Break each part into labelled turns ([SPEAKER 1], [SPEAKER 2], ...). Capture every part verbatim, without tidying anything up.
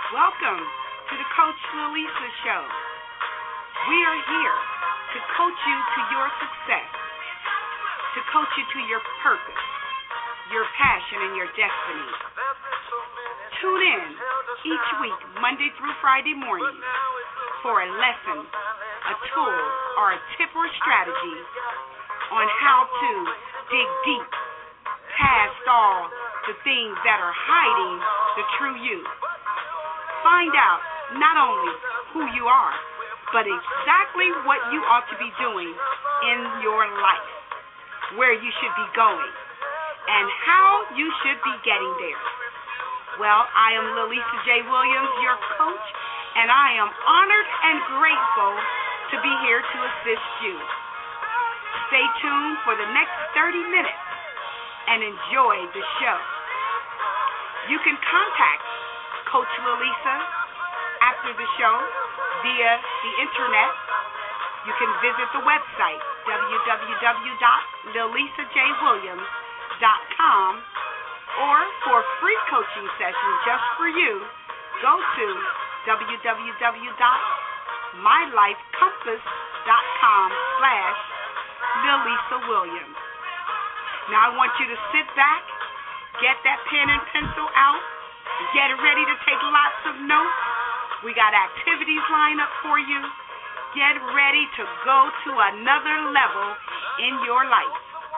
[SPEAKER 1] Welcome to the Coach Lalisa Show. We are here to coach you to your success, to coach you to your purpose, your passion, and your destiny. Tune in each week, Monday through Friday morning, for a lesson, a tool, or a tip or strategy on how to dig deep past all the things that are hiding the true you. Find out not only who you are, but exactly what you ought to be doing in your life, where you should be going, and how you should be getting there. Well, I am Lalisa J. Williams, your coach, and I am honored and grateful to be here to assist you. Stay tuned for the next thirty minutes and enjoy the show. You can contact Coach Lalisa after the show via the internet. You can visit the website, w w w dot lalisa j williams dot com, or for free coaching sessions just for you, go to w w w dot my life compass dot com slash lalisa williams. Now I want you to sit back, get that pen and pencil out, get ready to take lots of notes. We got activities lined up for you. Get ready to go to another level in your life.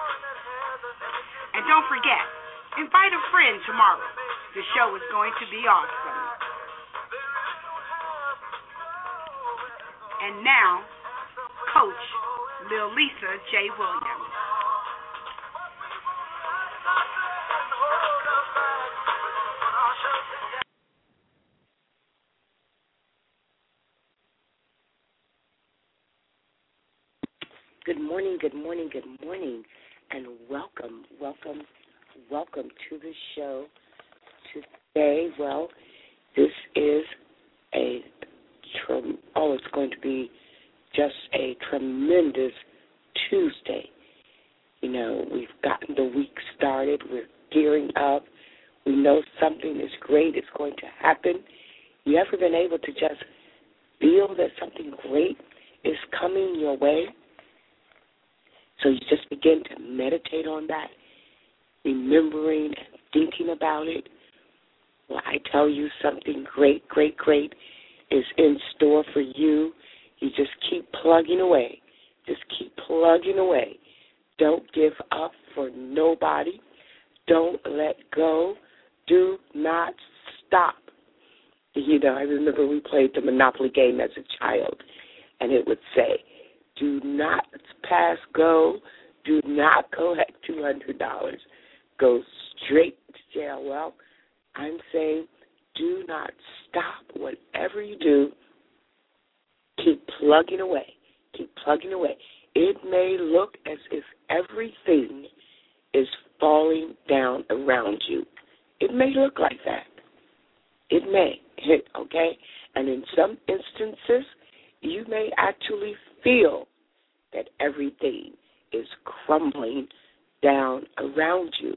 [SPEAKER 1] And don't forget, invite a friend tomorrow. The show is going to be awesome. And now, Coach Lalisa J. Williams.
[SPEAKER 2] Good morning, good morning, good morning, and welcome, welcome, welcome to the show today. Well, this is a, oh, it's going to be just a tremendous Tuesday. You know, we've gotten the week started. We're gearing up. We know something is great is going to happen. You ever been able to just feel that something great is coming your way? So you just begin to meditate on that, remembering and thinking about it. Well, I tell you something great, great, great is in store for you. You just keep plugging away. Just keep plugging away. Don't give up for nobody. Don't let go. Do not stop. You know, I remember we played the Monopoly game as a child, and it would say, do not pass go. Do not collect two hundred dollars. Go straight to jail. Well, I'm saying do not stop. Whatever you do, keep plugging away. Keep plugging away. It may look as if everything is falling down around you. It may look like that. It may, okay? And in some instances, you may actually feel that everything is crumbling down around you.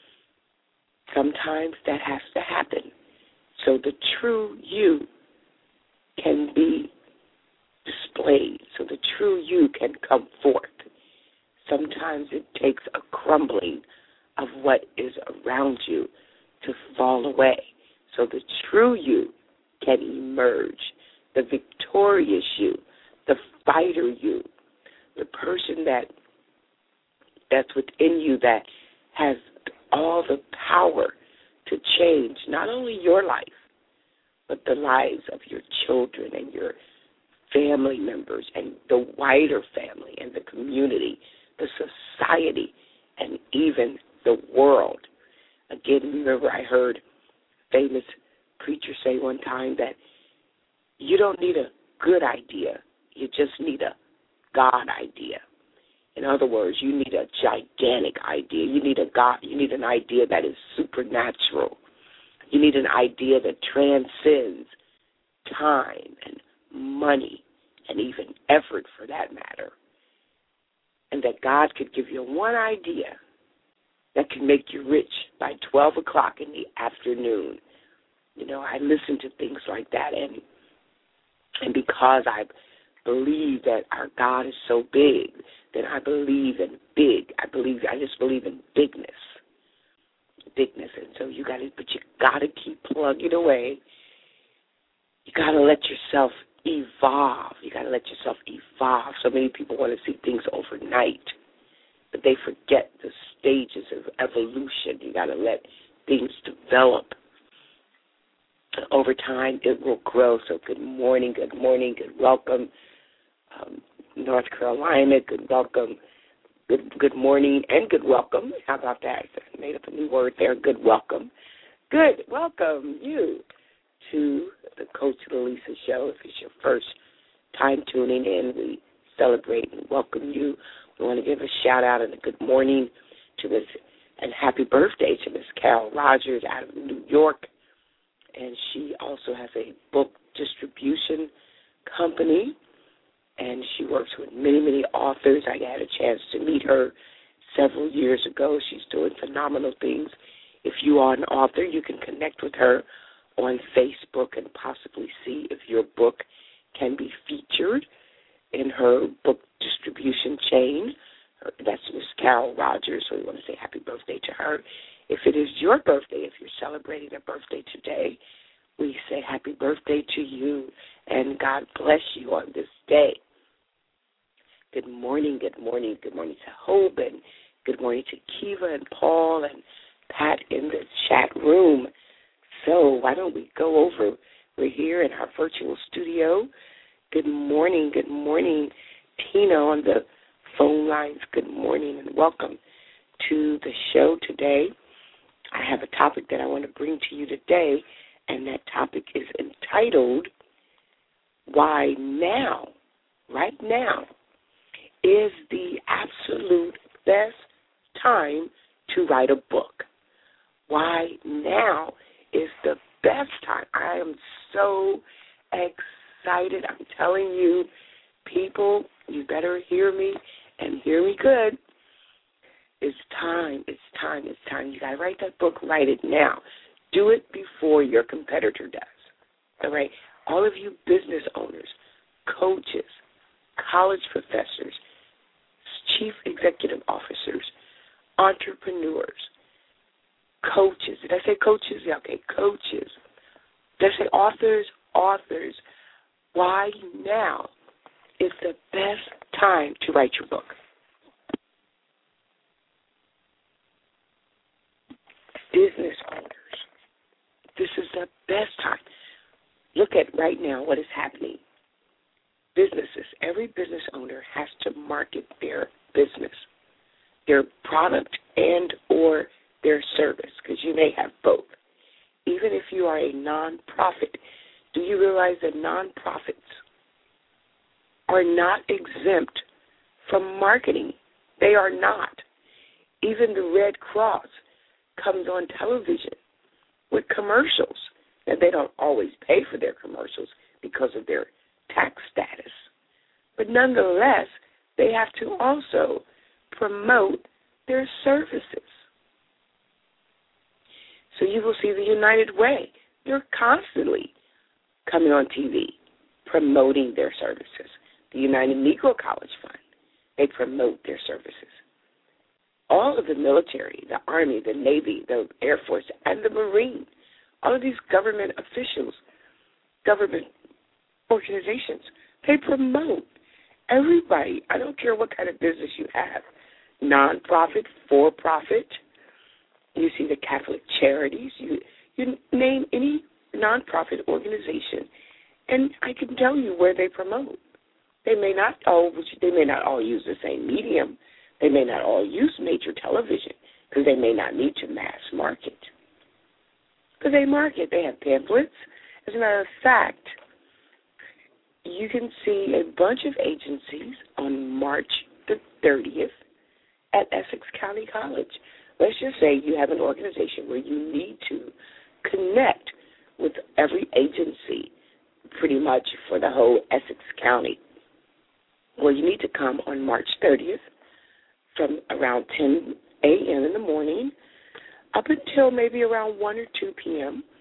[SPEAKER 2] Sometimes that has to happen so the true you can be displayed, so the true you can come forth. Sometimes it takes a crumbling of what is around you to fall away so the true you can emerge, the victorious you, the fighter you, the person that that's within you that has all the power to change not only your life, but the lives of your children and your family members and the wider family and the community, the society, and even the world. Again, remember I heard a famous preacher say one time that you don't need a good idea, you just need a God idea. In other words, you need a gigantic idea. You need a God. You need an idea that is supernatural. You need an idea that transcends time and money and even effort, for that matter. And that God could give you one idea that can make you rich by twelve o'clock in the afternoon. You know, I listen to things like that, and and because I believe that our God is so big, then I believe in big. I believe I just believe in bigness, bigness. And so you got to, but you got to keep plugging away. You got to let yourself evolve. You got to let yourself evolve. So many people want to see things overnight, but they forget the stages of evolution. You got to let things develop. Over time, it will grow. So good morning, good morning, good welcome, um, North Carolina, good welcome, good good morning, and good welcome. How about that? I made up a new word there, good welcome. Good welcome you to the Coach Lisa Show. If it's your first time tuning in, we celebrate and welcome you. We want to give a shout-out and a good morning to Miss and happy birthday to Miss Carol Rogers out of New York. And she also has a book distribution company, and she works with many, many authors. I had a chance to meet her several years ago. She's doing phenomenal things. If you are an author, you can connect with her on Facebook and possibly see if your book can be featured in her book distribution chain. That's Miss Carol Rogers, so we want to say happy birthday to her. If it is your birthday, if you're celebrating a birthday today, we say happy birthday to you, and God bless you on this day. Good morning, good morning, good morning to Hope, and good morning to Kiva and Paul and Pat in the chat room. So why don't we go over, we're here in our virtual studio. Good morning, good morning, Tina on the phone lines. Good morning and welcome to the show today. I have a topic that I want to bring to you today, and that topic is entitled, Why Now, right now, is the absolute best time to write a book. Why now is the best time. I am so excited. I'm telling you, people, you better hear me and hear me good. It's time, it's time, it's time. You got to write that book, write it now. Do it before your competitor does, all right? All of you business owners, coaches, college professors, chief executive officers, entrepreneurs, coaches. Did I say coaches? Yeah, okay, coaches. Did I say authors? Authors. Why now is the best time to write your book? Business owners, this is the best time. Look at right now what is happening. Businesses, every business owner has to market their business, their product and or their service, because you may have both. Even if you are a nonprofit, do you realize that nonprofits are not exempt from marketing? They are not. Even the Red Cross comes on television with commercials, and they don't always pay for their commercials because of their tax status. But nonetheless, they have to also promote their services. So you will see the United Way. They're constantly coming on T V promoting their services. The United Negro College Fund, they promote their services. All of the military, the Army, the Navy, the Air Force, and the Marine, all of these government officials, government organizations, they promote everybody. I don't care what kind of business you have, nonprofit, for-profit. You see the Catholic Charities. You, you name any nonprofit organization, and I can tell you where they promote. They may not all, they may not all use the same medium. They may not all use major television because they may not need to mass market. Because they market, they have pamphlets. As a matter of fact, you can see a bunch of agencies on March the thirtieth at Essex County College. Let's just say you have an organization where you need to connect with every agency pretty much for the whole Essex County. Well, you need to come on March thirtieth from around ten a.m. in the morning up until maybe around one or two p.m.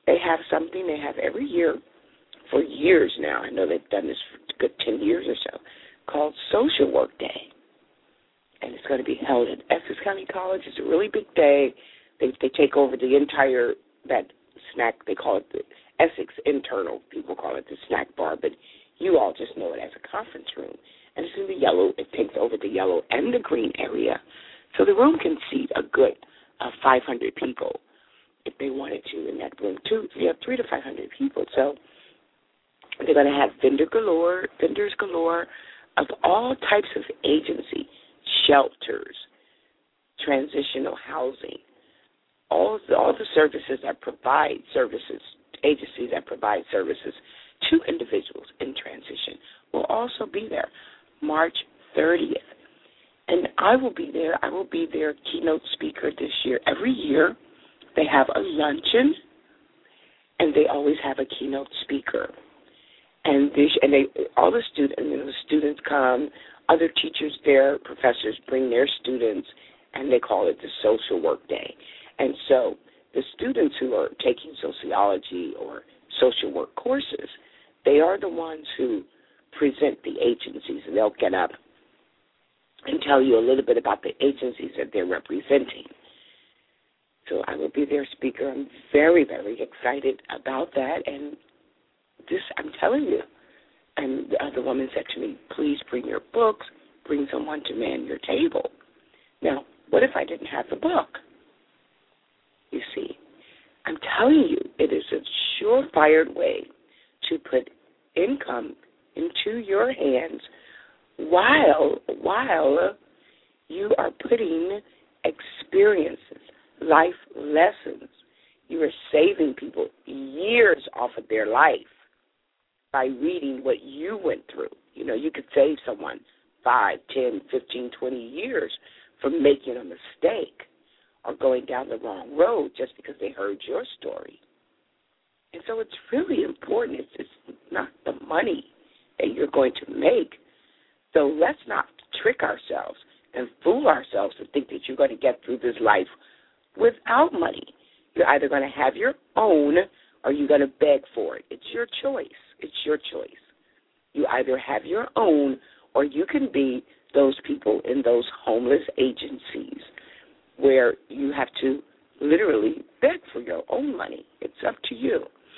[SPEAKER 2] they have something they have every year for years now. I know they've done this for a good ten years or so, called Social Work Day. And it's going to be held at Essex County College. It's a really big day. They they take over the entire, that snack, they call it the Essex internal. People call it the snack bar, but you all just know it as a conference room. And it's in the yellow. It takes over the yellow and the green area. So the room can seat a good uh, five hundred people if they wanted to in that room, too. So you have three to five hundred people. So they're going to have vendor galore, vendors galore of all types of agency, shelters, transitional housing, all the, all the services that provide services, agencies that provide services to individuals in transition will also be there March thirtieth. And I will be there. I will be their keynote speaker this year. Every year they have a luncheon, and they always have a keynote speaker. And they, and they all the students, you know, the students come, other teachers there, professors bring their students, and they call it the Social Work Day. And so the students who are taking sociology or social work courses, they are the ones who present the agencies, and they'll get up and tell you a little bit about the agencies that they're representing. So I will be their speaker. I'm very, very excited about that. And this, I'm telling you, and the other woman said to me, please bring your books, bring someone to man your table. Now, what if I didn't have the book? You see, I'm telling you, it is a surefire way to put income into your hands while while you are putting experiences, life lessons. You are saving people years off of their life by reading what you went through. You know, you could save someone five, ten, fifteen, twenty years from making a mistake or going down the wrong road just because they heard your story. And so it's really important. It's, it's not the money that you're going to make. So let's not trick ourselves and fool ourselves to think that you're going to get through this life without money. You're either going to have your own or you're going to beg for it. It's your choice. It's your choice. You either have your own or you can be those people in those homeless agencies where you have to literally beg for your own money. It's up to you.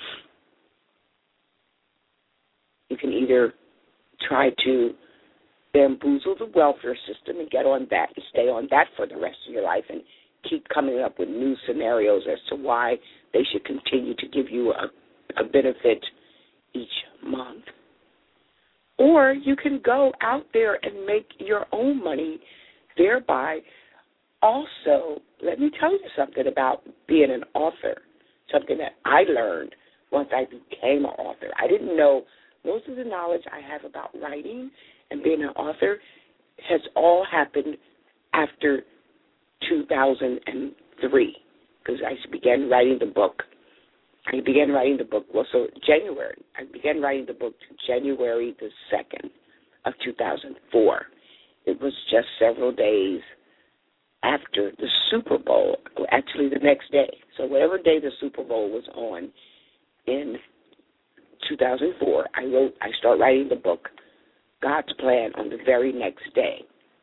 [SPEAKER 2] You can either try to bamboozle the welfare system and get on that and stay on that for the rest of your life and keep coming up with new scenarios as to why they should continue to give you a, a benefit each month. Or you can go out there and make your own money, thereby also, let me tell you something about being an author, something that I learned once I became an author. I didn't know most of the knowledge I have about writing and being an author has all happened after two thousand three, because I began writing the book. I began writing the book, well, so January. I began writing the book January the second of two thousand four. It was just several days after the Super Bowl, actually the next day. So whatever day the Super Bowl was on in two thousand four, I wrote, I started writing the book, God's Plan, on the very next day.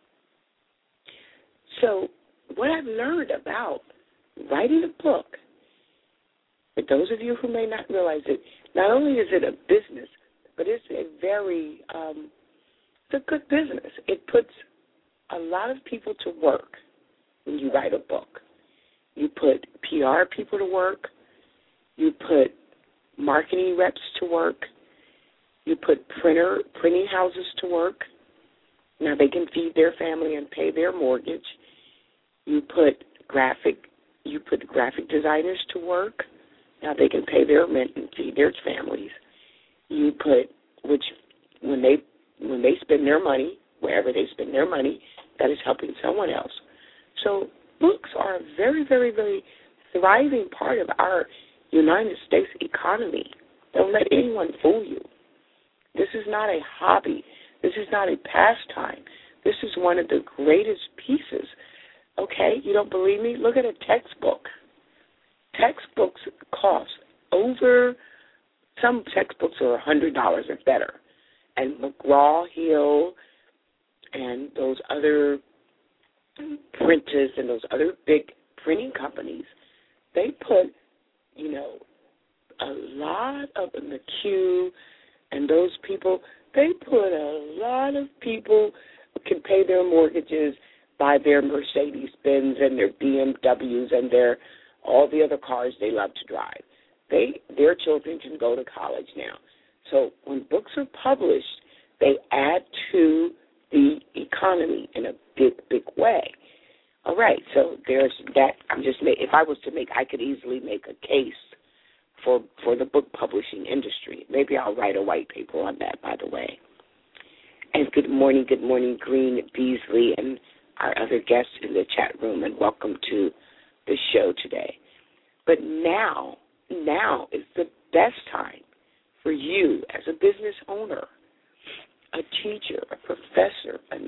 [SPEAKER 2] So what I've learned about writing a book, for those of you who may not realize it, not only is it a business, but it's a very, um, it's a good business. It puts a lot of people to work when you write a book. You put P R people to work. You put marketing reps to work. You put printer printing houses to work. Now they can feed their family and pay their mortgage. You put graphic you put graphic designers to work. Now they can pay their rent and feed their families. You put which when they when they spend their money, wherever they spend their money, that is helping someone else. So books are a very, very, very thriving part of our United States economy. Don't let anyone fool you. This is not a hobby. This is not a pastime. This is one of the greatest pieces. Okay, you don't believe me? Look at a textbook. Textbooks cost over, some textbooks are one hundred dollars or better. And McGraw-Hill and those other printers and those other big printing companies, they put, you know, a lot of McHugh and those people, they put a lot of people can pay their mortgages, buy their Mercedes-Benz and their B M Ws and their all the other cars they love to drive. They their children can go to college now. So when books are published, they add to the economy in a big, big way. All right, so there's that. I'm just if I was to make, I could easily make a case for for the book publishing industry. Maybe I'll write a white paper on that, by the way. And good morning, good morning, Green Beasley, and our other guests in the chat room, and welcome to the show today. But now, now is the best time for you as a business owner, a teacher, a professor, and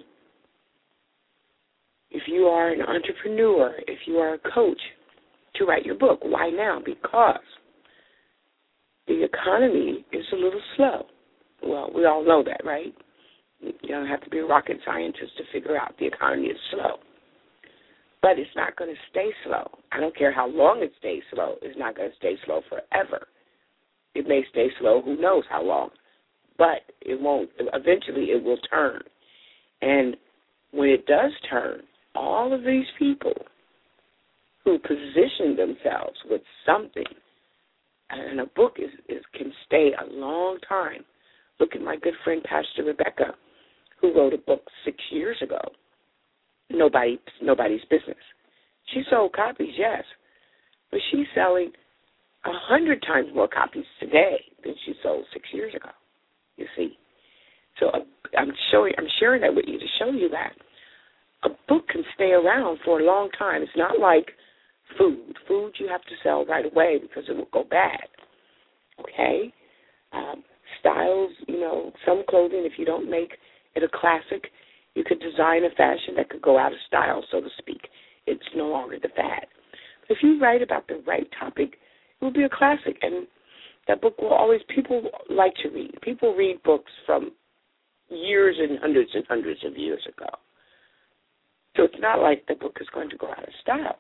[SPEAKER 2] if you are an entrepreneur, if you are a coach, to write your book. Why now? Because the economy is a little slow. Well, we all know that, right? You don't have to be a rocket scientist to figure out the economy is slow. But it's not going to stay slow. I don't care how long it stays slow. It's not going to stay slow forever. It may stay slow, who knows how long. But it won't. Eventually it will turn. And when it does turn, all of these people who position themselves with something, and a book is, is can stay a long time. Look at my good friend Pastor Rebecca, who wrote a book six years ago, Nobody, Nobody's Business. She sold copies, yes, but she's selling a hundred times more copies today than she sold six years ago, you see. So I'm showing, I'm sharing that with you to show you that a book can stay around for a long time. It's not like food. Food you have to sell right away because it will go bad, okay? Um, styles, you know, some clothing, if you don't make it a classic, you could design a fashion that could go out of style, so to speak. It's no longer the fad. But if you write about the right topic, it will be a classic, and that book will always, people like to read. People read books from years and hundreds and hundreds of years ago. So it's not like the book is going to go out of style.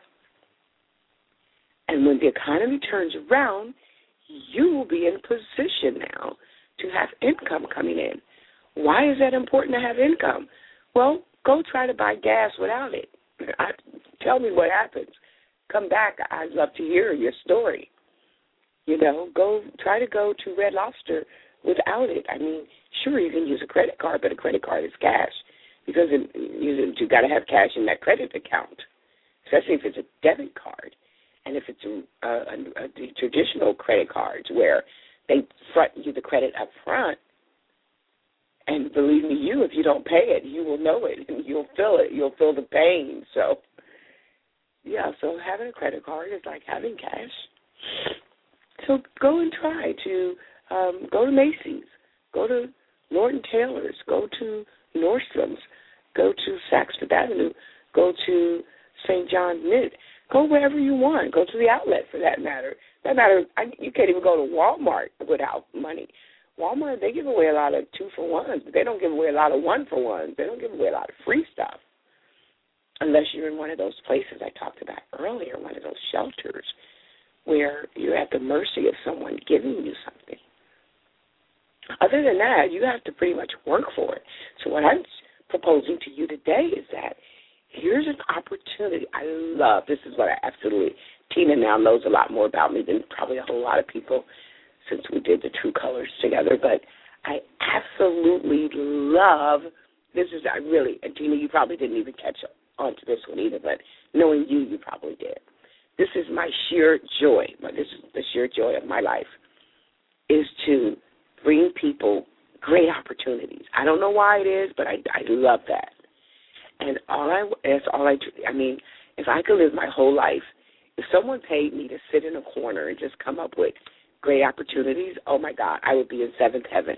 [SPEAKER 2] And when the economy turns around, you will be in position now to have income coming in. Why is that important to have income? Well, go try to buy gas without it. I, tell me what happens. Come back. I'd love to hear your story. You know, go try to go to Red Lobster without it. I mean, sure, you can use a credit card, but a credit card is cash because it, you, you got to have cash in that credit account, especially if it's a debit card. And if it's a, a, a, a traditional credit cards where they front you the credit up front, and believe me, you, if you don't pay it, you will know it, and you'll feel it. You'll feel the pain. So, yeah, so having a credit card is like having cash. So go and try to um, go to Macy's, go to Lord and Taylor's, go to Nordstrom's, go to Saks Fifth Avenue, go to Saint John's Knit. Go wherever you want. Go to the outlet, for that matter. That matter, I, you can't even go to Walmart without money. Walmart, they give away a lot of two-for-ones, but they don't give away a lot of one-for-ones. They don't give away a lot of free stuff unless you're in one of those places I talked about earlier, one of those shelters where you're at the mercy of someone giving you something. Other than that, you have to pretty much work for it. So what I'm proposing to you today is that here's an opportunity. I love, this is what I absolutely, Tina now knows a lot more about me than probably a whole lot of people since we did the True Colors together, but I absolutely love, this is, I really, and Tina, you probably didn't even catch on to this one either, but knowing you, you probably did. This is my sheer joy, this is the sheer joy of my life, is to bring people great opportunities. I don't know why it is, but I, I love that. And all I, that's all I do. I mean, if I could live my whole life, if someone paid me to sit in a corner and just come up with great opportunities, oh, my God, I would be in seventh heaven.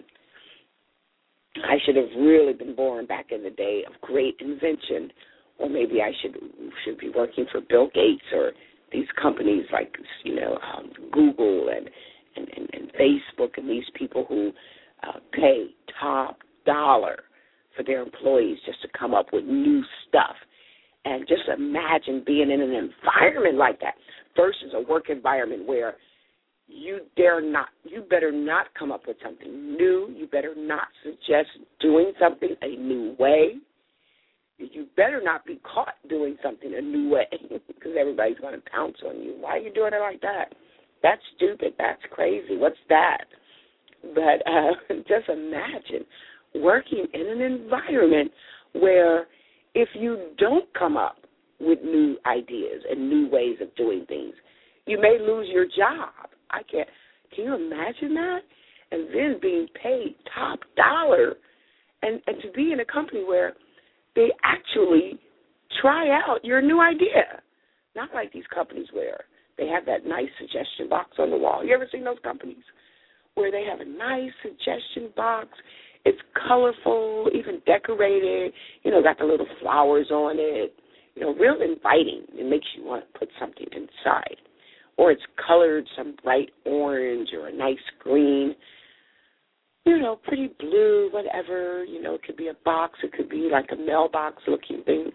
[SPEAKER 2] I should have really been born back in the day of great invention, or maybe I should should be working for Bill Gates or these companies like, you know, um, Google and, and, and, and Facebook and these people who uh, pay top dollar for their employees just to come up with new stuff. And just imagine being in an environment like that versus a work environment where you dare not, you better not come up with something new. You better not suggest doing something a new way. You better not be caught doing something a new way because everybody's going to pounce on you. Why are you doing it like that? That's stupid. That's crazy. What's that? But uh, just imagine working in an environment where if you don't come up with new ideas and new ways of doing things, you may lose your job. I can't. Can you imagine that? And then being paid top dollar, and, and to be in a company where they actually try out your new idea. Not like these companies where they have that nice suggestion box on the wall. You ever seen those companies where they have a nice suggestion box? It's colorful, even decorated, you know, got the little flowers on it, you know, real inviting. It makes you want to put something inside. Or it's colored some bright orange or a nice green, you know, pretty blue, whatever. You know, it could be a box. It could be like a mailbox-looking thing.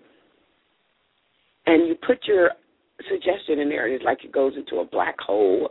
[SPEAKER 2] And you put your suggestion in there, and it's like it goes into a black hole.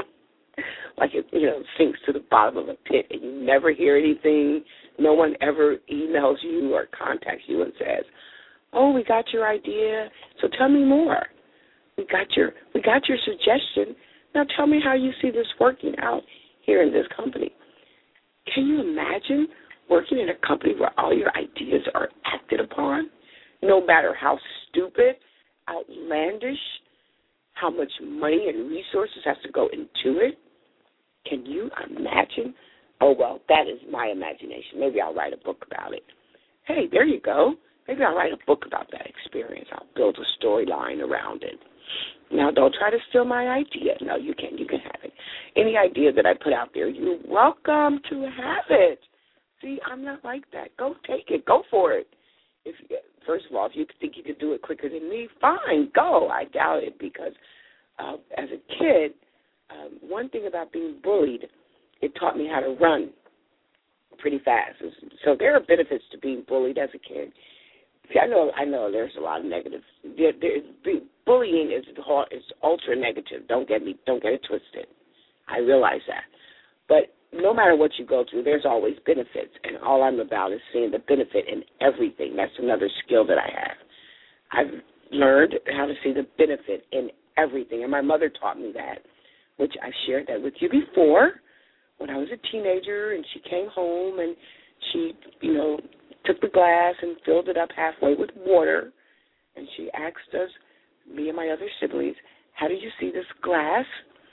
[SPEAKER 2] Like it, you know, sinks to the bottom of a pit, and you never hear anything. No one ever emails you or contacts you and says, "Oh, we got your idea, so tell me more. We got your we got your suggestion. Now tell me how you see this working out here in this company." Can you imagine working in a company where all your ideas are acted upon, no matter how stupid, outlandish, how much money and resources has to go into it? Can you imagine? Oh, well, that is my imagination. Maybe I'll write a book about it. Hey, there you go. Maybe I'll write a book about that experience. I'll build a storyline around it. Now, don't try to steal my idea. No, you can't. You can have it. Any idea that I put out there, you're welcome to have it. See, I'm not like that. Go take it. Go for it. If First of all, if you think you could do it quicker than me, fine, go. I doubt it because uh, as a kid, Um, one thing about being bullied, it taught me how to run pretty fast. So there are benefits to being bullied as a kid. See, I know, I know, there's a lot of negatives. There, there, bullying is is ultra negative. Don't get me, don't get it twisted. I realize that. But no matter what you go through, there's always benefits, and all I'm about is seeing the benefit in everything. That's another skill that I have. I've learned how to see the benefit in everything, and my mother taught me that, which I shared that with you before when I was a teenager, and she came home and she, you know, took the glass and filled it up halfway with water, and she asked us, me and my other siblings, how do you see this glass,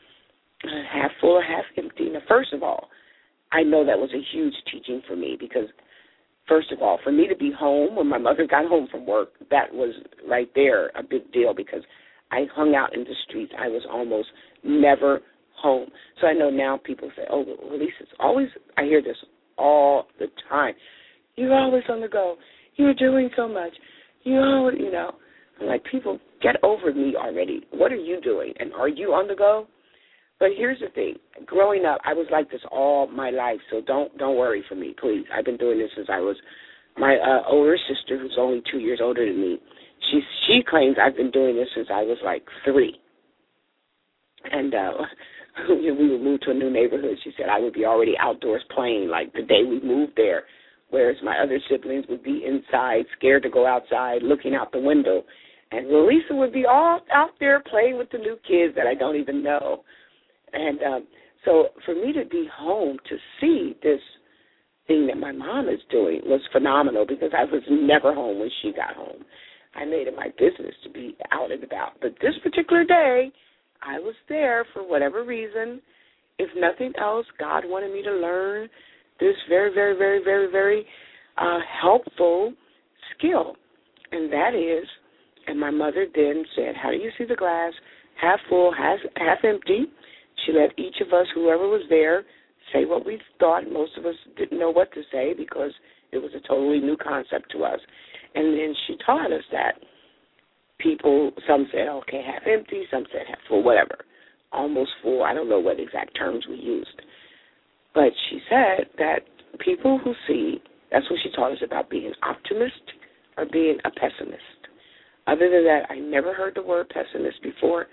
[SPEAKER 2] uh, half full or half empty? Now, first of all, I know that was a huge teaching for me because, first of all, for me to be home when my mother got home from work, that was right there a big deal because I hung out in the streets. I was almost never home. So I know now people say, oh, well, Lisa's always, I hear this all the time. You're always on the go. You're doing so much. You always, you know. I'm like, people, get over me already. What are you doing? And are you on the go? But here's the thing. Growing up, I was like this all my life, so don't don't worry for me, please. I've been doing this since I was, my uh, older sister, who's only two years older than me, she she claims I've been doing this since I was like three. And uh, we would move to a new neighborhood. She said I would be already outdoors playing like the day we moved there, whereas my other siblings would be inside, scared to go outside, looking out the window. And Lisa would be all out there playing with the new kids that I don't even know. And um, so for me to be home to see this thing that my mom is doing was phenomenal because I was never home when she got home. I made it my business to be out and about. But this particular day, I was there for whatever reason. If nothing else, God wanted me to learn this very, very, very, very, very uh, helpful skill. And that is, and my mother then said, how do you see the glass? Half full, half, half empty. She let each of us, whoever was there, say what we thought. Most of us didn't know what to say because it was a totally new concept to us. And then she taught us that people, some said, okay, half empty, some said half full, whatever. almost full. I don't know what exact terms we used. But she said that people who see, that's what she taught us about being an optimist or being a pessimist. Other than that, I never heard the word pessimist before.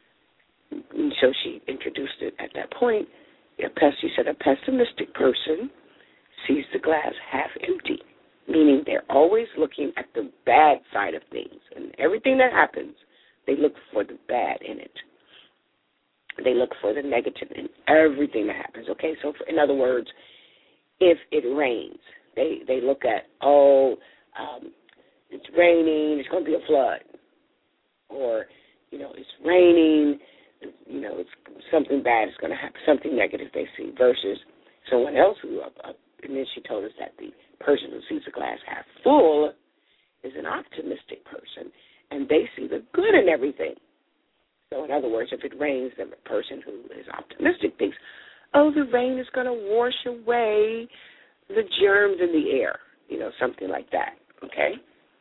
[SPEAKER 2] And so she introduced it at that point. She said a pessimistic person sees the glass half empty, meaning they're always looking at the bad side of things. And everything that happens, they look for the bad in it. They look for the negative in everything that happens. Okay, so for, in other words, if it rains, they, they look at, oh, um, it's raining, it's going to be a flood. Or, you know, it's raining, you know, it's something bad is going to happen, something negative they see, versus someone else who, uh, uh, and then she told us that the person who sees the glass half full is an optimistic person, and they see the good in everything. So in other words, if it rains, then the person who is optimistic thinks, oh, the rain is going to wash away the germs in the air, you know, something like that, okay?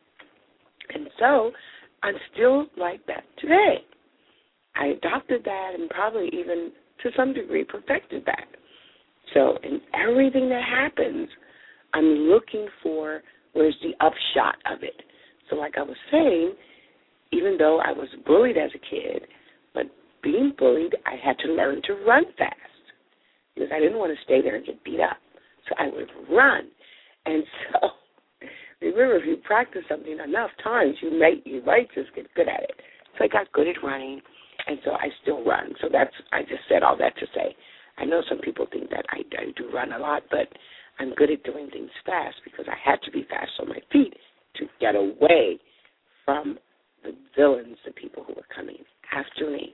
[SPEAKER 2] And so I'm still like that today. I adopted that and probably even to some degree perfected that. So in everything that happens, I'm looking for where's the upshot of it. So like I was saying, even though I was bullied as a kid, but being bullied, I had to learn to run fast because I didn't want to stay there and get beat up. So I would run. And so remember, if you practice something enough times, you may you might just get good at it. So I got good at running, and so I still run. So that's I just said all that to say, I know some people think that I, I do run a lot, but I'm good at doing things fast because I had to be fast on my feet to get away from the villains, the people who were coming after me.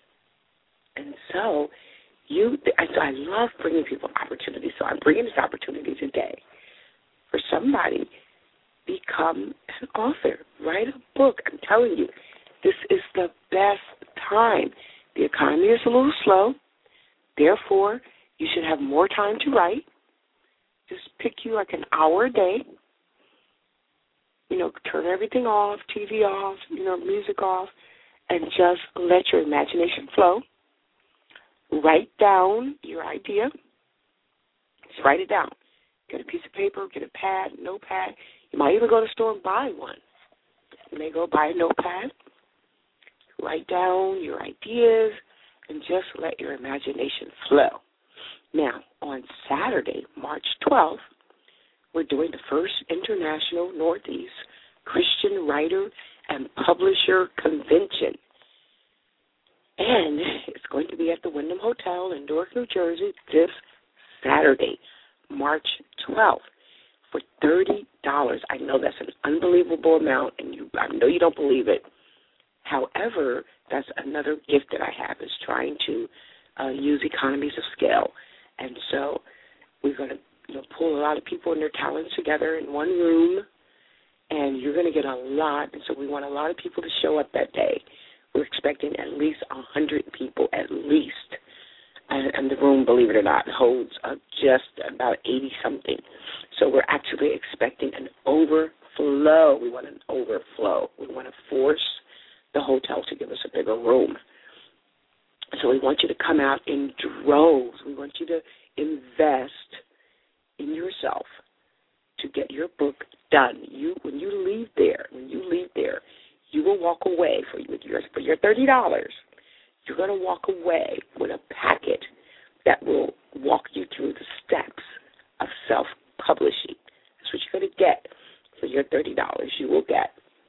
[SPEAKER 2] And so you, I, so I love bringing people opportunities. So I'm bringing this opportunity today for somebody become an author, write a book. I'm telling you, this is the best time. The economy is a little slow. Therefore, you should have more time to write. Just pick you like an hour a day. You know, turn everything off, T V off, you know, music off, and just let your imagination flow. Write down your idea. Just write it down. Get a piece of paper, get a pad, notepad. You might even go to the store and buy one. You may go buy a notepad. Write down your ideas and just let your imagination flow. Now, on Saturday, March twelfth, we're doing the first International Northeast Christian Writer and Publisher Convention. And it's going to be at the Wyndham Hotel in Newark, New Jersey this Saturday, March twelfth, for thirty dollars. I know that's an unbelievable amount, and you, I know you don't believe it. However, that's another gift that I have is trying to uh, use economies of scale. And so we're going to you know, pull a lot of people and their talents together in one room, and you're going to get a lot. And so we want a lot of people to show up that day. We're expecting at least one hundred people, at least. And, and the room, believe it or not, holds uh, just about eighty-something. So we're actually expecting an overflow. We want an overflow. We want to force the hotel to give us a bigger room. So we want you to come out in droves. We want you to invest in yourself to get your book done. You, when you leave there, when you leave there, you will walk away for your for your thirty dollars. You're going to walk away with a packet that will walk you through the steps of self-publishing. That's what you're going to get for your thirty dollars. You will get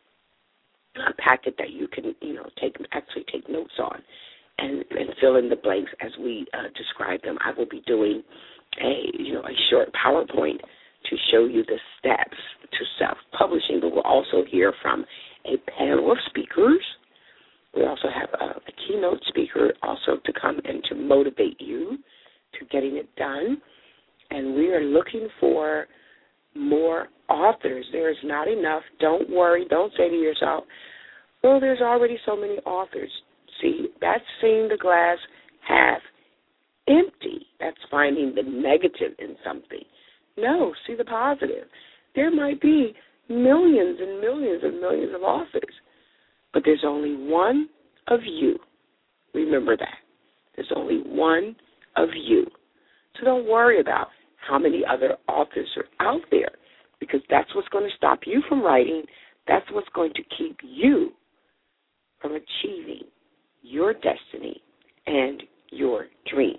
[SPEAKER 2] a packet that you can, you know, take actually take notes on and, and fill in the blanks as we uh, describe them. I will be doing a, you know, a short PowerPoint to show you the steps to self-publishing, but we'll also hear from a panel of speakers. We also have a, a keynote speaker also to come and to motivate you to getting it done. And we are looking for more authors. There is not enough. Don't worry. Don't say to yourself, well, there's already so many authors. See, that's seeing the glass half empty. That's finding the negative in something. No, see the positive. There might be millions and millions and millions of authors, but there's only one of you. Remember that. There's only one of you. So don't worry about how many other authors are out there, because that's what's going to stop you from writing. That's what's going to keep you from achieving your destiny and your dream.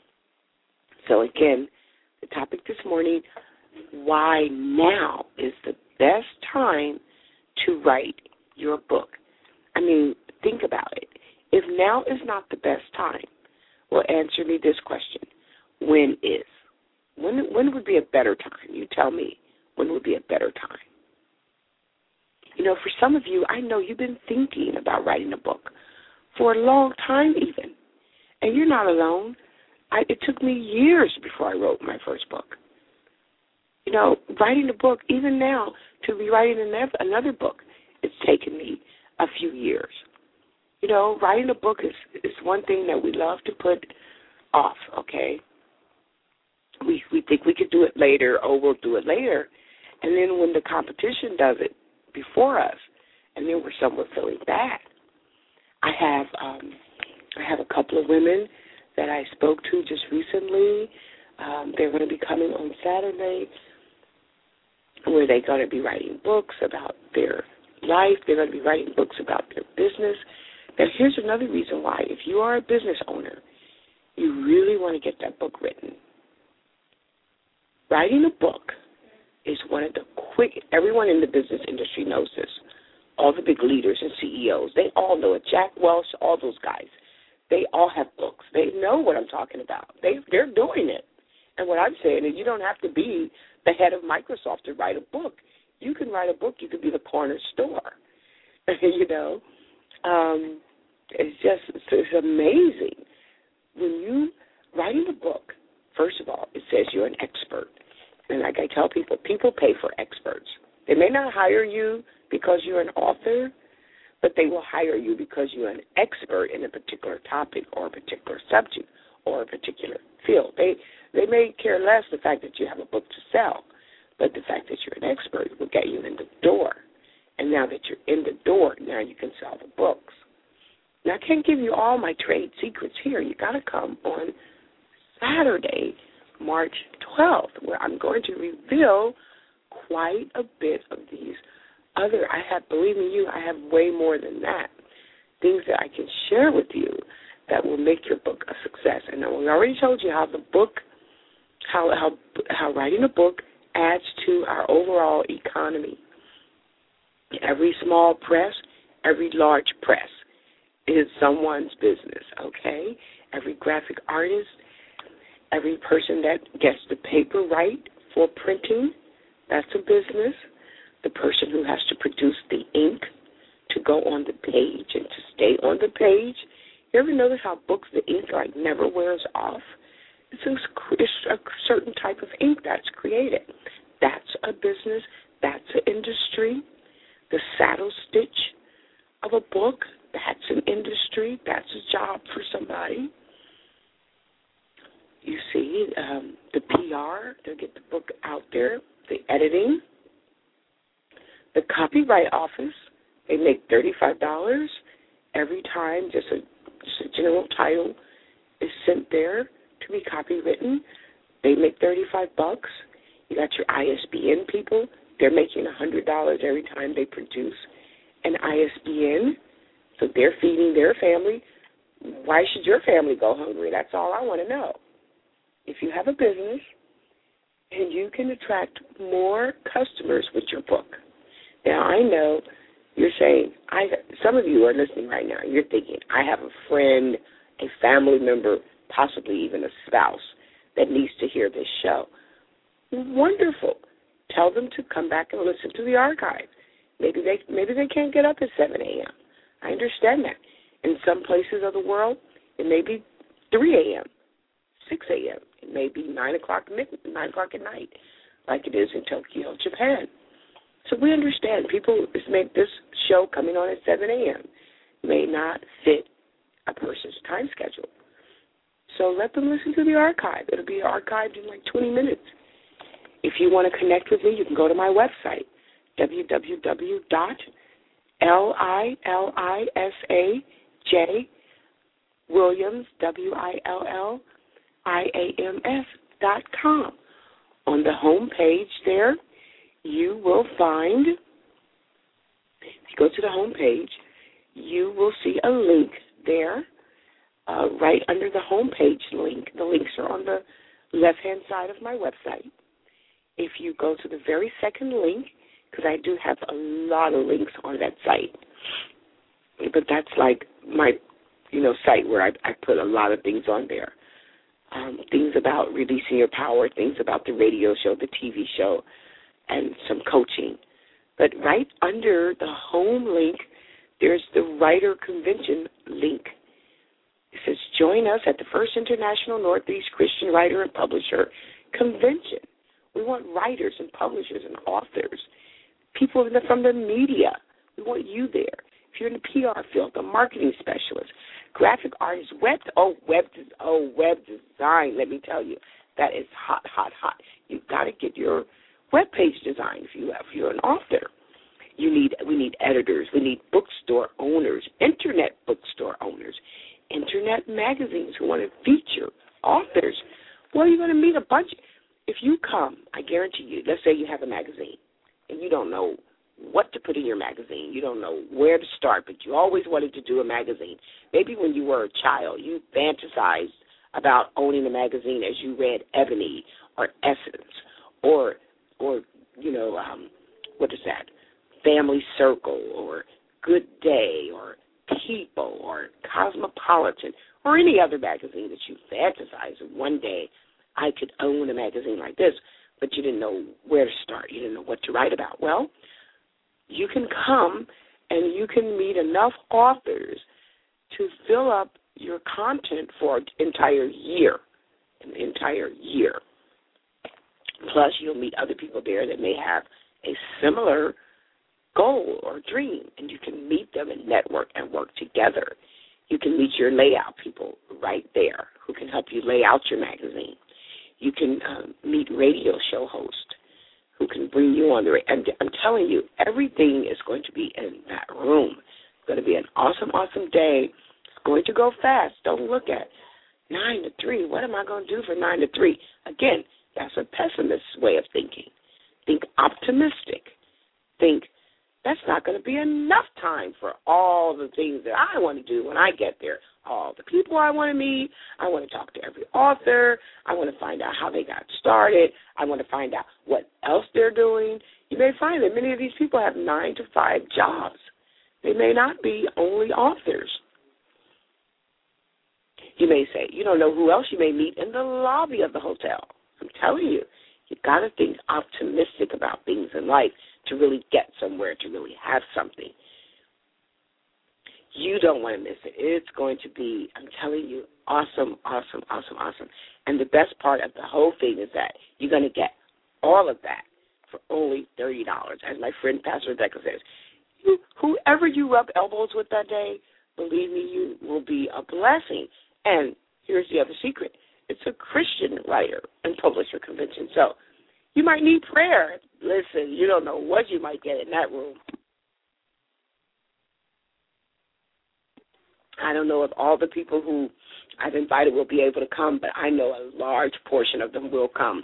[SPEAKER 2] So again, the topic this morning, why now is the best time to write your book. I mean, think about it. If now is not the best time, well, answer me this question. When is? When, when would be a better time? You tell me. When would be a better time? You know, for some of you, I know you've been thinking about writing a book for a long time even. And you're not alone. I, it took me years before I wrote my first book. You know, writing a book, even now, to be writing another, another book, it's taken me a few years. You know, writing a book is, is one thing that we love to put off, okay? We we think we could do it later, or we'll do it later. And then when the competition does it before us, and then we're somewhat feeling bad. I have um, I have a couple of women that I spoke to just recently. Um, they're going to be coming on Saturday, where they're going to be writing books about their life. They're going to be writing books about their business. Now, here's another reason why. If you are a business owner, you really want to get that book written. Writing a book is one of the quick, everyone in the business industry knows this. All the big leaders and C E Os, they all know it. Jack Welch, all those guys, they all have books. They know what I'm talking about. They, they're doing it. And what I'm saying is you don't have to be the head of Microsoft to write a book. You can write a book. You could be the corner store, you know. Um, it's just, it's, it's amazing. When you, writing a book, first of all, it says you're an expert. And like I tell people, people pay for experts. They may not hire you because you're an author, but they will hire you because you're an expert in a particular topic or a particular subject or a particular field. They they may care less the fact that you have a book to sell, but the fact that you're an expert will get you in the door. And now that you're in the door, now you can sell the books. Now, I can't give you all my trade secrets here. You got to come on Saturday, March twelfth, where I'm going to reveal quite a bit of these other, I have, believe me, you, I have way more than that, things that I can share with you that will make your book a success. And we already told you how the book, how how how writing a book adds to our overall economy. Every small press, every large press is someone's business, okay? Every graphic artist, every person that gets the paper right for printing, that's a business. The person who has to produce the ink to go on the page and to stay on the page. You ever notice how books, the ink like never wears off? It's a, it's a certain type of ink that's created. That's a business. That's an industry. The saddle stitch of a book, that's an industry. That's a job for somebody. You see, um, the P R, to get the book out there, the editing, the copyright office, they make thirty-five dollars every time just a, just a general title is sent there to be copywritten. They make thirty-five bucks. You got your I S B N people. They're making one hundred dollars every time they produce an I S B N. So they're feeding their family. Why should your family go hungry? That's all I want to know. If you have a business and you can attract more customers with your book. Now, I know you're saying, I. some of you are listening right now. You're thinking, I have a friend, a family member, possibly even a spouse that needs to hear this show. Wonderful. Tell them to come back and listen to the archive. Maybe they maybe they can't get up at seven a.m. I understand that. In some places of the world, it may be three a.m., six a.m. It may be nine o'clock, nine o'clock at night, like it is in Tokyo, Japan. So we understand people make this show coming on at seven a.m. may not fit a person's time schedule. So let them listen to the archive. It'll be archived in like twenty minutes. If you want to connect with me, you can go to my website, w w w dot lisa j Williams, W I L L I A M S dot com. On the home page there, you will find, if you go to the home page, you will see a link there, uh, right under the home page link. The links are on the left-hand side of my website. If you go to the very second link, because I do have a lot of links on that site, but that's like my, you know, site where I, I put a lot of things on there. Um, things about releasing your power, things about the radio show, the T V show, and some coaching. But right under the home link, there's the Writer Convention link. It says, join us at the First International Northeast Christian Writer and Publisher Convention. We want writers and publishers and authors, people in the, from the media. We want you there. If you're in the P R field, a marketing specialist, graphic artist, web, oh, web, oh, web design, let me tell you, that is hot, hot, hot. You've got to get your web page designed if, you, if you're an author. You need, we need editors. We need bookstore owners, internet bookstore owners, internet magazines who want to feature authors. Well, you're going to meet a bunch. If you come, I guarantee you, let's say you have a magazine and you don't know what to put in your magazine. You don't know where to start, but you always wanted to do a magazine. Maybe when you were a child, you fantasized about owning a magazine as you read Ebony or Essence or, or you know, um, what is that, Family Circle or Good Day or People or Cosmopolitan or any other magazine that you fantasized of one day I could own a magazine like this, but you didn't know where to start. You didn't know what to write about. Well, you can come and you can meet enough authors to fill up your content for an entire year, an entire year. Plus, you'll meet other people there that may have a similar goal or dream, and you can meet them and network and work together. You can meet your layout people right there who can help you lay out your magazine. You can um, meet radio show hosts who can bring you on the radio. And I'm telling you, everything is going to be in that room. It's going to be an awesome, awesome day. It's going to go fast. Don't look at nine to three. What am I going to do for nine to three? Again, that's a pessimist's way of thinking. Think optimistic. Think that's not going to be enough time for all the things that I want to do when I get there. All the people I want to meet. I want to talk to every author. I want to find out how they got started. I want to find out what else they're doing. You may find that many of these people have nine to five jobs. They may not be only authors. You may say, you don't know who else you may meet in the lobby of the hotel. I'm telling you, you've got to think optimistic about things in life to really get somewhere, to really have something. You don't want to miss it. It's going to be, I'm telling you, awesome, awesome, awesome, awesome. And the best part of the whole thing is that you're going to get all of that for only thirty dollars. As my friend Pastor Rebecca says, you, whoever you rub elbows with that day, believe me, you will be a blessing. And here's the other secret. It's a Christian writer and publisher convention. So you might need prayer. Listen, you don't know what you might get in that room. I don't know if all the people who I've invited will be able to come, but I know a large portion of them will come.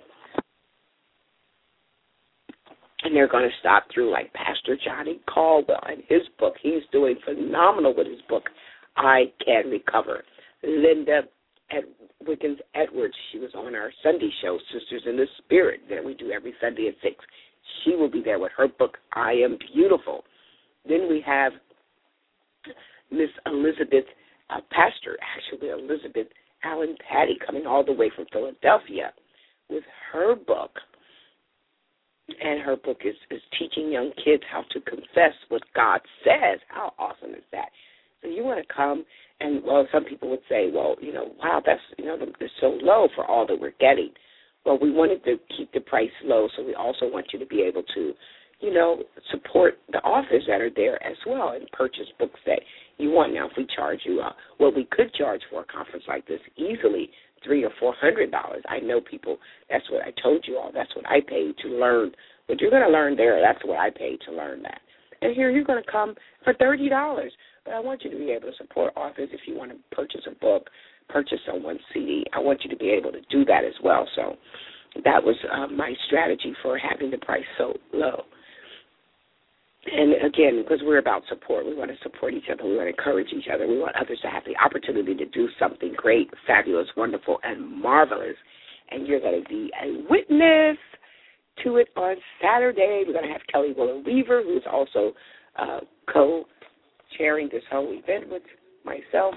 [SPEAKER 2] And they're going to stop through like Pastor Johnny Caldwell and his book. He's doing phenomenal with his book, I Can Recover. Linda Ed- Wiggins Edwards, she was on our Sunday show, Sisters in the Spirit, that we do every Sunday at six. She will be there with her book, I Am Beautiful. Then we have Miss Elizabeth, uh, Pastor, actually Elizabeth Allen Patty, coming all the way from Philadelphia with her book. And her book is, is teaching young kids how to confess what God says. How awesome is that? So you want to come, and, well, some people would say, well, you know, wow, that's, you know, it's so low for all that we're getting. Well, we wanted to keep the price low, so we also want you to be able to, you know, support the authors that are there as well and purchase books that you want. Now, if we charge you uh, what we could charge for a conference like this, easily three or four hundred dollars. I know people. That's what I told you all. That's what I paid to learn. What you're going to learn there, that's what I paid to learn that. And here you're going to come for thirty dollars. but I want you to be able to support authors. If you want to purchase a book, purchase someone's C D, I want you to be able to do that as well. So that was uh, my strategy for having the price so low. And, again, because we're about support, we want to support each other. We want to encourage each other. We want others to have the opportunity to do something great, fabulous, wonderful, and marvelous. And you're going to be a witness to it on Saturday. We're going to have Kelly Willer Weaver, who's also uh, co-chairing this whole event with myself.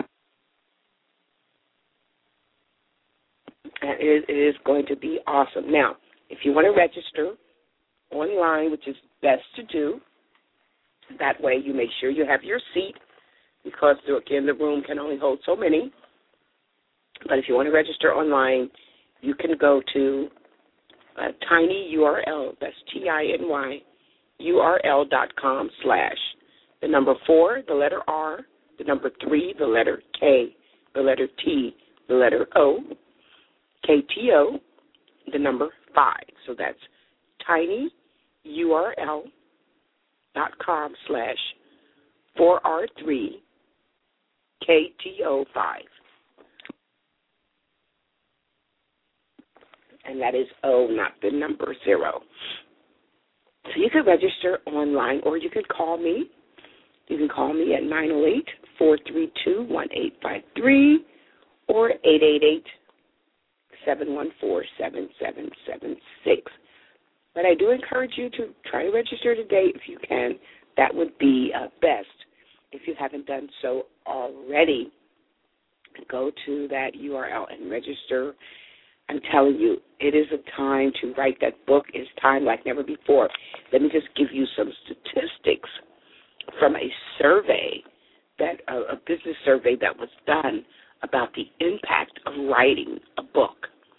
[SPEAKER 2] And it, it is going to be awesome. Now, if you want to register online, which is best to do, that way you make sure you have your seat because, again, the room can only hold so many. But if you want to register online, you can go to a tiny U R L, that's T I N Y, U R L dot com slash the number four, the letter R, the number three, the letter K, the letter T, the letter O, K T O, the number five. So that's tiny U R L dot com slash four R three K T O five. And that is O, not the number zero. So you can register online or you can call me. You can call me at nine oh eight, four three two, one eight five three or eight eight eight, seven one four, seven seven seven six. But I do encourage you to try to register today if you can. That would be uh, best. If you haven't done so already, go to that U R L and register. I'm telling you, it is a time to write that book. It's time like never before. Let me just give you some statistics from a survey, that uh, a business survey that was done about the impact of writing a book.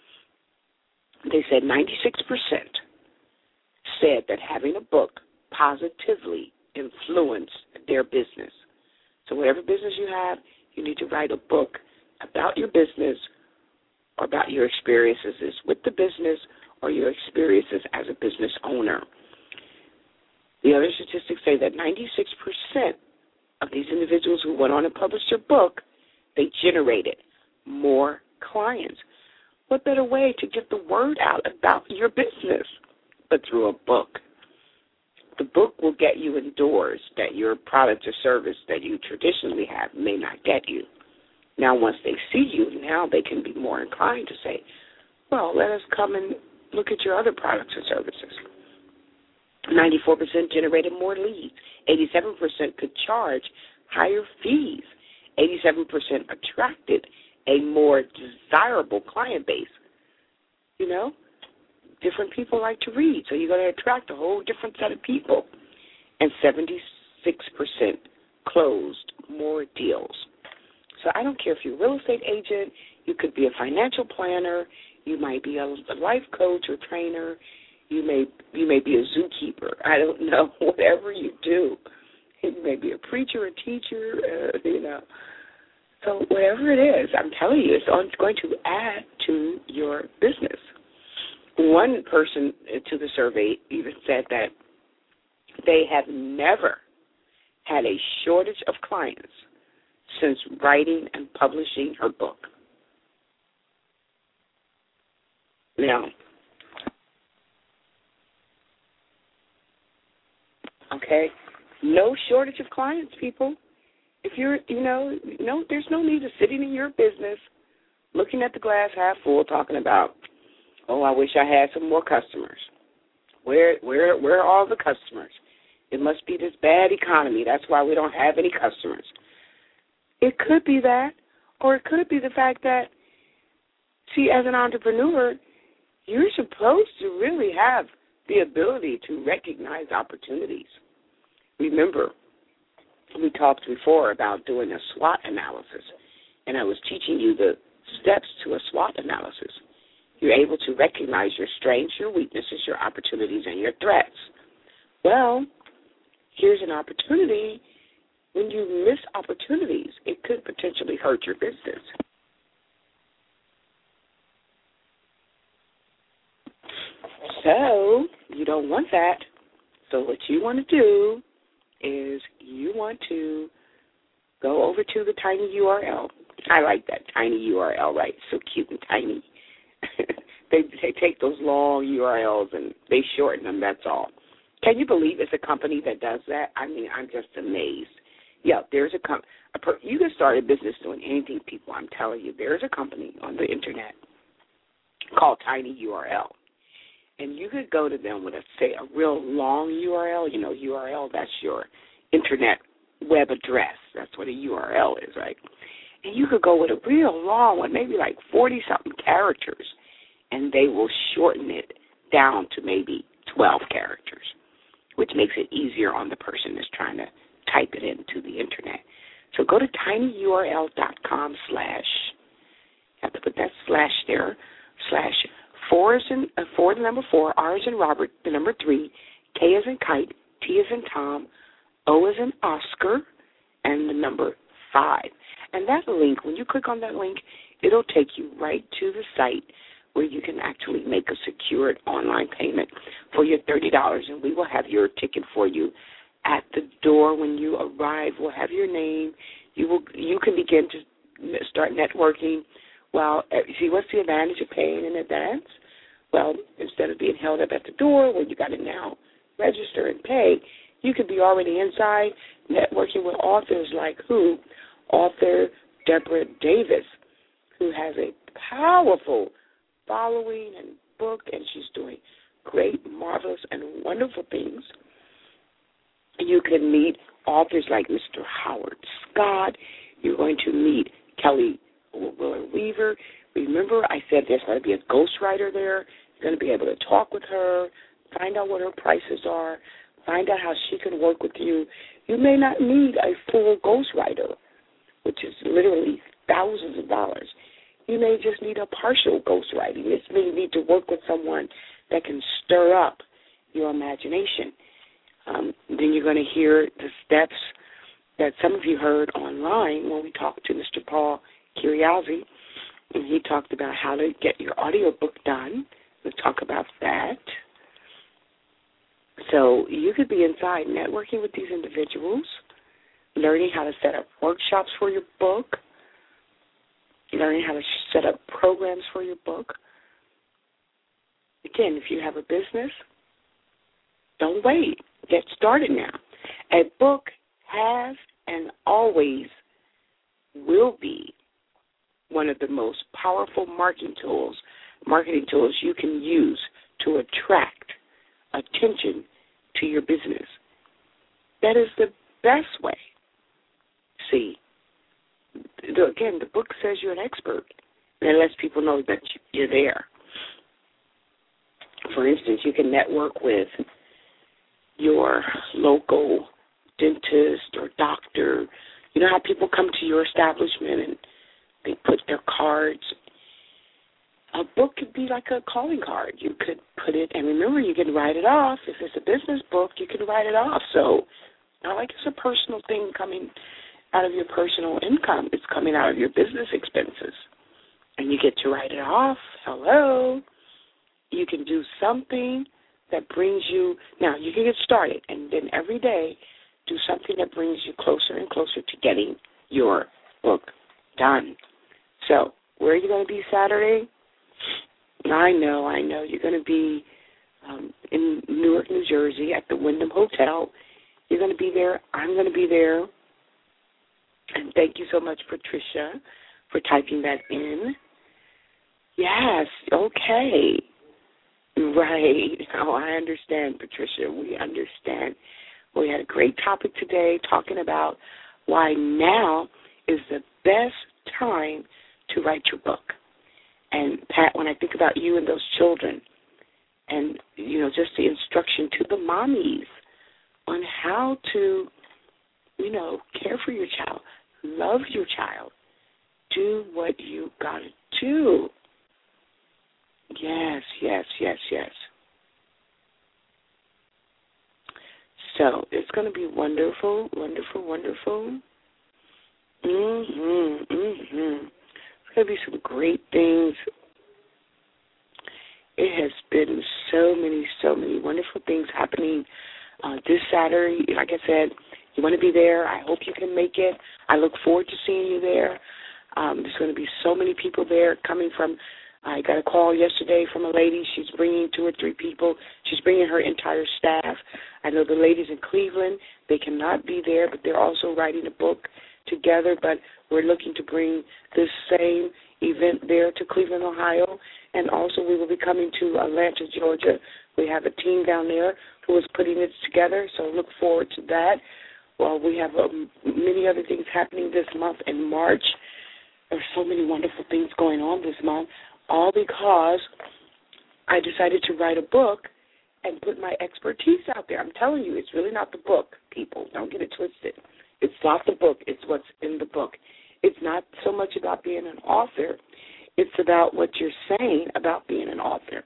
[SPEAKER 2] They said ninety-six percent said that having a book positively influenced their business. So whatever business you have, you need to write a book about your business or about your experiences with the business or your experiences as a business owner. The other statistics say that ninety-six percent of these individuals who went on and published their book, they generated more clients. What better way to get the word out about your business but through a book? The book will get you indoors that your product or service that you traditionally have may not get you. Now, once they see you, now they can be more inclined to say, well, let us come and look at your other products or services. ninety-four percent generated more leads. eighty-seven percent could charge higher fees. eighty-seven percent attracted a more desirable client base. You know, different people like to read, so you're going to attract a whole different set of people. And seventy-six percent closed more deals. So I don't care if you're a real estate agent, you could be a financial planner, you might be a, a life coach or trainer, you may you may be a zookeeper. I don't know, whatever you do. You may be a preacher, a teacher, uh, you know. So whatever it is, I'm telling you, it's going to add to your business. One person to the survey even said that they have never had a shortage of clients since writing and publishing her book. Now, okay, no shortage of clients, people. If you're, you know, no, there's no need of sitting in your business, looking at the glass half full, talking about, oh, I wish I had some more customers. Where, where, where are all the customers? It must be this bad economy. That's why we don't have any customers. It could be that, or it could be the fact that, see, as an entrepreneur, you're supposed to really have the ability to recognize opportunities. Remember, we talked before about doing a SWOT analysis, and I was teaching you the steps to a SWOT analysis. You're able to recognize your strengths, your weaknesses, your opportunities, and your threats. Well, here's an opportunity. When you miss opportunities, it could potentially hurt your business. So you don't want that. So what you want to do is you want to go over to the tiny U R L. I like that, tiny U R L, right? So cute and tiny. they, they take those long U R Ls and they shorten them, that's all. Can you believe it's a company that does that? I mean, I'm just amazed. Yeah, there's a company. Per- you can start a business doing anything, people. I'm telling you, there's a company on the Internet called Tiny U R L. And you could go to them with, a, say, a real long U R L. You know, U R L, that's your Internet web address. That's what a U R L is, right? And you could go with a real long one, maybe like forty-something characters, and they will shorten it down to maybe twelve characters, which makes it easier on the person that's trying to type it into the Internet. So go to tinyurl.com slash, you have to put that slash there, slash four is in, uh, four the number four, R is in Robert, the number three, K is in kite, T is in Tom, O is in Oscar, and the number five. And that link, when you click on that link, it'll take you right to the site where you can actually make a secured online payment for your thirty dollars, and we will have your ticket for you at the door when you arrive. We'll have your name. You will. You can begin to start networking. Well, see, what's the advantage of paying in advance? Well, instead of being held up at the door where you got to now register and pay, you could be already inside networking with authors like who? Author Deborah Davis, who has a powerful following and book, and she's doing great, marvelous, and wonderful things. You can meet authors like Mister Howard Scott. You're going to meet Kelly Willard Weaver. Remember, I said there's going to be a ghostwriter there. You're going to be able to talk with her, find out what her prices are, find out how she can work with you. You may not need a full ghostwriter, which is literally thousands of dollars. You may just need a partial ghostwriting. You just may need to work with someone that can stir up your imagination. Um, then you're going to hear the steps that some of you heard online when we talked to Mister Paul Curiazzi, and he talked about how to get your audiobook done. We'll talk about that. So you could be inside networking with these individuals, learning how to set up workshops for your book, learning how to set up programs for your book. Again, if you have a business, don't wait. Get started now. A book has and always will be one of the most powerful marketing tools, marketing tools you can use to attract attention to your business. That is the best way. See, the, again, the book says you're an expert, and it lets people know that you're there. For instance, you can network with your local dentist or doctor. You know how people come to your establishment and they put their cards. A book could be like a calling card. You could put it, and remember, you can write it off. If it's a business book, you can write it off. So not like it's a personal thing coming out of your personal income. It's coming out of your business expenses. And you get to write it off. Hello. You can do something that brings you, now you can get started, and then every day do something that brings you closer and closer to getting your book done. So where are you going to be Saturday? I know, I know. You're going to be um, in Newark, New Jersey at the Wyndham Hotel. You're going to be there. I'm going to be there. And thank you so much, Patricia, for typing that in. Yes, okay. Right. Oh, I understand, Patricia. We understand. We had a great topic today talking about why now is the best time to write your book. And, Pat, when I think about you and those children and, you know, just the instruction to the mommies on how to, you know, care for your child, love your child, do what you got to do. Yes, yes, yes, yes. So it's going to be wonderful, wonderful, wonderful. Mm-hmm, mm-hmm. There's going to be some great things. It has been so many, so many wonderful things happening uh, this Saturday. Like I said, You want to be there. I hope you can make it. I look forward to seeing you there. Um, there's going to be so many people there coming from, I got a call yesterday from a lady. She's bringing two or three people. She's bringing her entire staff. I know the ladies in Cleveland, they cannot be there, but they're also writing a book together. But we're looking to bring this same event there to Cleveland, Ohio. And also we will be coming to Atlanta, Georgia. We have a team down there who is putting it together, so look forward to that. Well, we have um, many other things happening this month in March. There's so many wonderful things going on this month, all because I decided to write a book and put my expertise out there. I'm telling you, it's really not the book, people. Don't get it twisted. It's not the book. It's what's in the book. It's not so much about being an author. It's about what you're saying about being an author.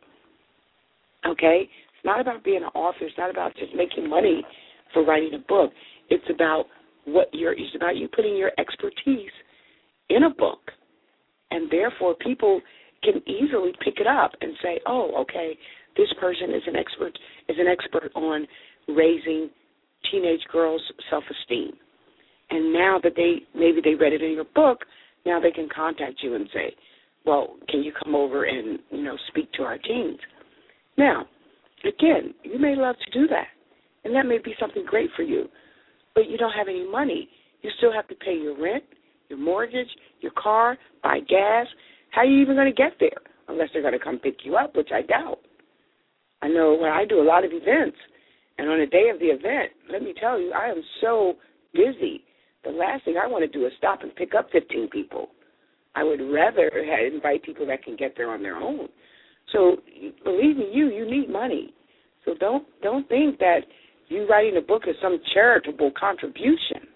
[SPEAKER 2] Okay? It's not about being an author. It's not about just making money for writing a book. It's about what you're, it's about you putting your expertise in a book, and therefore people can easily pick it up and say, oh, okay, this person is an expert is an expert on raising teenage girls' self-esteem. And now that they maybe they read it in your book, now they can contact you and say, well, can you come over and, you know, speak to our teens? Now, again, you may love to do that, and that may be something great for you, but you don't have any money. You still have to pay your rent, your mortgage, your car, buy gas. How are you even going to get there unless they're going to come pick you up, which I doubt. I know when I do a lot of events, and on the day of the event, let me tell you, I am so busy. The last thing I want to do is stop and pick up fifteen people. I would rather have, invite people that can get there on their own. So believe me, you you need money. So don't don't think that you writing a book is some charitable contribution.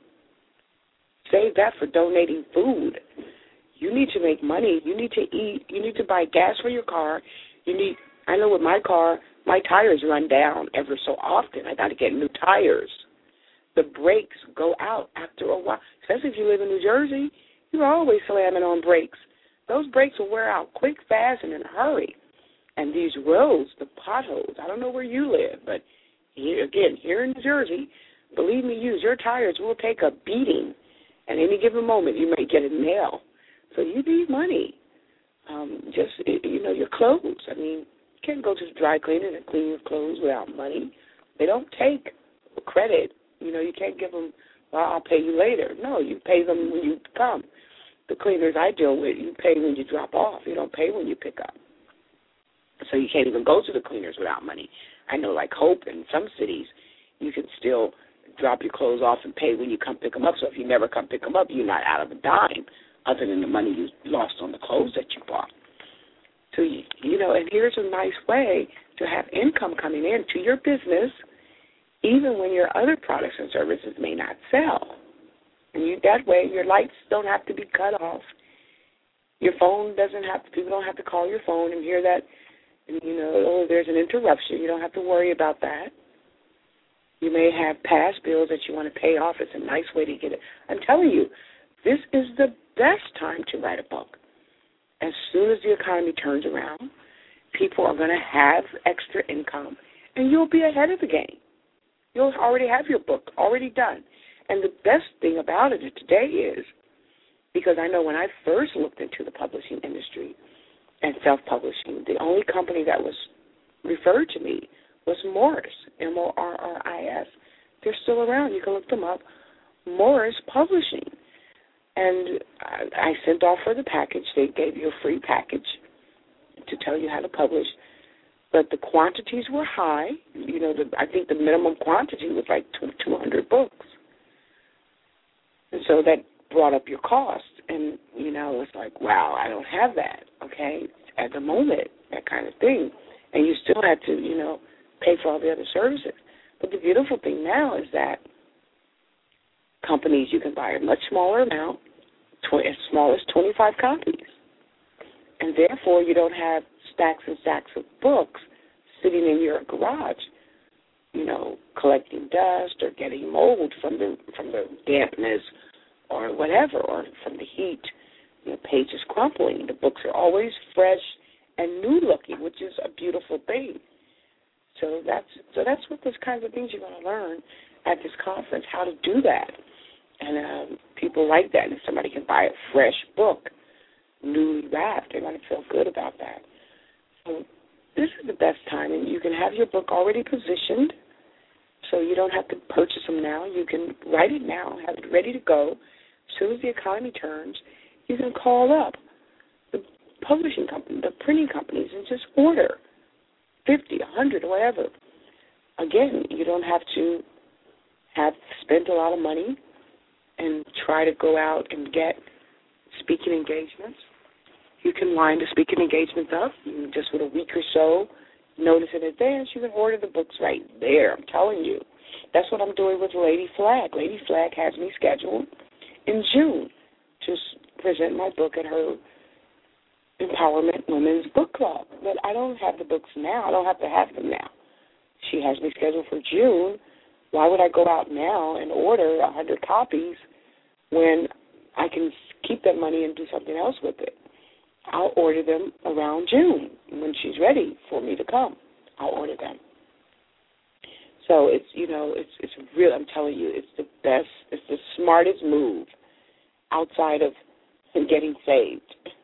[SPEAKER 2] Save that for donating food. You need to make money. You need to eat. You need to buy gas for your car. You need. I know with my car, my tires run down ever so often. I got to get new tires. The brakes go out after a while. Especially if you live in New Jersey, you're always slamming on brakes. Those brakes will wear out quick, fast, and in a hurry. And these roads, the potholes, I don't know where you live, but here, again, here in New Jersey, believe me, use your tires will take a beating. At any given moment, you may get a nail. So you need money. Um, just, you know, your clothes. I mean, you can't go to the dry cleaner and clean your clothes without money. They don't take credit. You know, you can't give them, well, I'll pay you later. No, you pay them when you come. The cleaners I deal with, you pay when you drop off. You don't pay when you pick up. So you can't even go to the cleaners without money. I know, like Hope in some cities, you can still drop your clothes off and pay when you come pick them up. So if you never come pick them up, you're not out of a dime other than the money you lost on the clothes that you bought. So, you, you know, and here's a nice way to have income coming in to your business, even when your other products and services may not sell. And you, that way your lights don't have to be cut off. Your phone doesn't have to, people don't have to call your phone and hear that, and, you know, oh, there's an interruption. You don't have to worry about that. You may have past bills that you want to pay off. It's a nice way to get it. I'm telling you, this is the best time to write a book. As soon as the economy turns around, people are going to have extra income, and you'll be ahead of the game. You'll already have your book already done. And the best thing about it today is, because I know when I first looked into the publishing industry and self-publishing, the only company that was referred to me was Morris, M O R R I S. They're still around. You can look them up. Morris Publishing. And I, I sent off for the package. They gave you a free package to tell you how to publish. But the quantities were high. You know, the, I think the minimum quantity was like two hundred books. And so that brought up your cost. And, you know, it's like, wow, I don't have that, okay, at the moment, that kind of thing. And you still had to, you know, pay for all the other services. But the beautiful thing now is that companies, you can buy a much smaller amount, tw- as small as twenty-five copies. And therefore, you don't have stacks and stacks of books sitting in your garage, you know, collecting dust or getting mold from the from the dampness or whatever, or from the heat. You know, pages crumpling. The books are always fresh and new looking, which is a beautiful thing. So that's so that's what those kinds of things you're going to learn at this conference how to do that. And um, people like that. And if somebody can buy a fresh book, newly wrapped, they're going to feel good about that. So this is the best time. And you can have your book already positioned, so you don't have to purchase them now. You can write it now, have it ready to go. As soon as the economy turns, you can call up the publishing company, the printing companies, and just order fifty, a hundred, or whatever. Again, you don't have to have spent a lot of money and try to go out and get speaking engagements. You can line the speaking engagements up. You can just with a week or so notice in advance, you can order the books right there. I'm telling you. That's what I'm doing with Lady Flag. Lady Flag has me scheduled in June to present my book at her Empowerment Women's Book Club. But I don't have the books now. I don't have to have them now. She has me scheduled for June. Why would I go out now and order one hundred copies when I can keep that money and do something else with it? I'll order them around June when she's ready for me to come. I'll order them. So it's, you know, it's it's real. I'm telling you, it's the best, it's the smartest move outside of getting saved.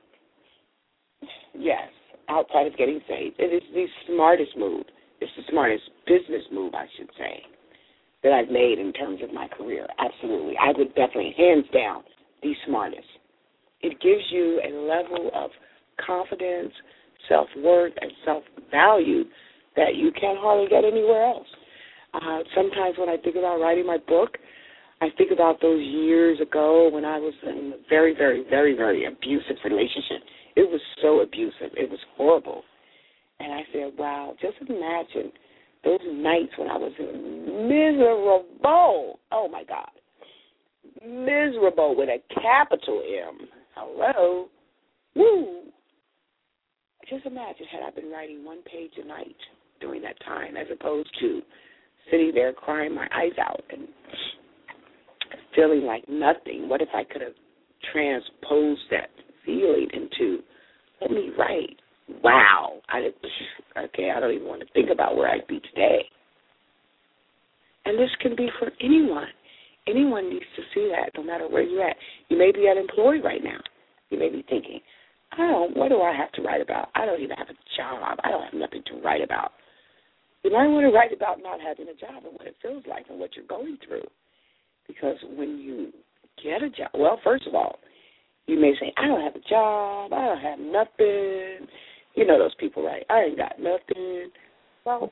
[SPEAKER 2] Yes, outside of getting saved. It is the smartest move. It's the smartest business move, I should say, that I've made in terms of my career. Absolutely. I would definitely, hands down, the smartest. It gives you a level of confidence, self-worth, and self-value that you can't hardly get anywhere else. Uh, sometimes when I think about writing my book, I think about those years ago when I was in a very, very, very, very abusive relationship. It was so abusive. It was horrible. And I said, wow, just imagine those nights when I was miserable. Oh, my God. Miserable with a capital M. Hello. Woo. Just imagine had I been writing one page a night during that time as opposed to sitting there crying my eyes out and feeling like nothing. What if I could have transposed that feeling into, let me write. Wow. I did, okay, I don't even want to think about where I'd be today. And this can be for anyone. Anyone needs to see that, no matter where you're at. You may be unemployed right now. You may be thinking, I don't, what do I have to write about? I don't even have a job. I don't have nothing to write about. You might want to write about not having a job and what it feels like and what you're going through. Because when you get a job, well, first of all, you may say, I don't have a job. I don't have nothing. You know those people, right? I ain't got nothing. Well,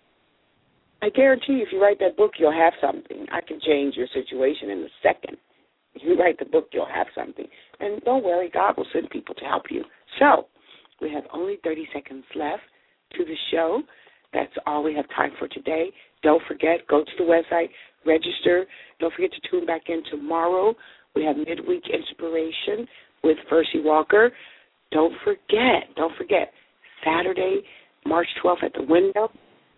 [SPEAKER 2] I guarantee you if you write that book, you'll have something. I can change your situation in a second. If you write the book, you'll have something. And don't worry, God will send people to help you. So we have only thirty seconds left to the show. That's all we have time for today. Don't forget, go to the website, register. Don't forget to tune back in tomorrow. We have midweek inspiration with Percy Walker. Don't forget, don't forget, Saturday, March twelfth at the window.